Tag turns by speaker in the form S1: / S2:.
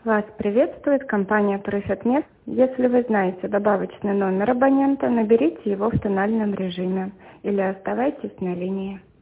S1: Вас приветствует компания ProfitMed. Если вы знаете добавочный номер абонента, наберите его в тональном режиме или оставайтесь на линии.